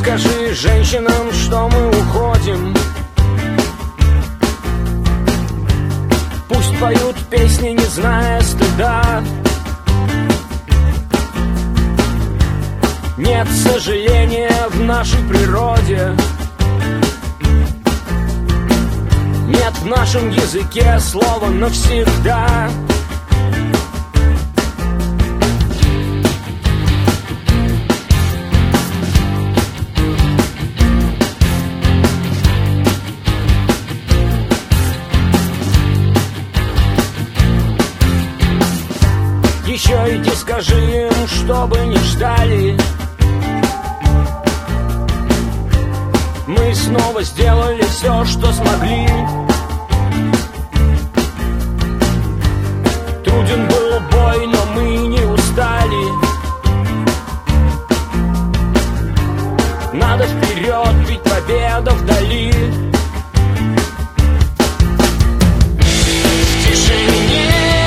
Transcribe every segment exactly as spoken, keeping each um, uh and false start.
скажи женщинам, что мы уходим. Пусть поют песни, не зная стыда. Нет сожаления в нашей природе. Нет в нашем языке слова навсегда. Еще иди скажи им, чтобы не ждали. Мы снова сделали все, что смогли. Труден был бой, но мы не устали. Надо вперед, ведь победа вдали. В тишине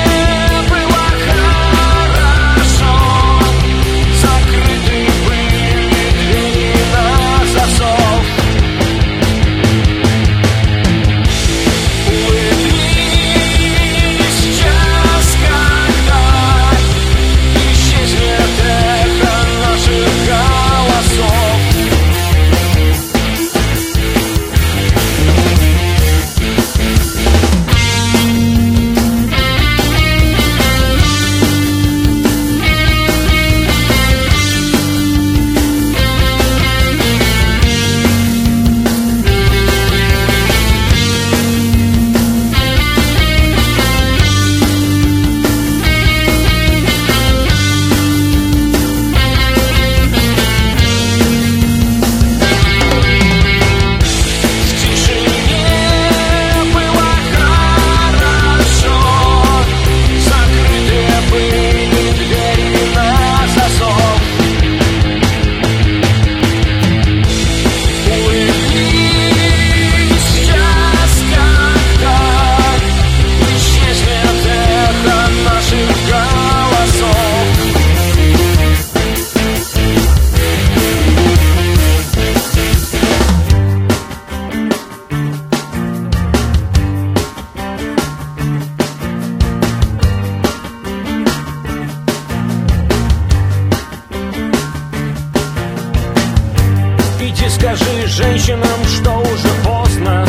скажи женщинам, что уже поздно.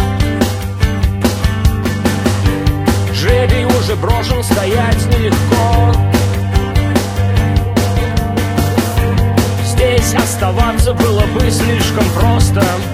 Жребий уже брошен, стоять нелегко. Здесь оставаться было бы слишком просто.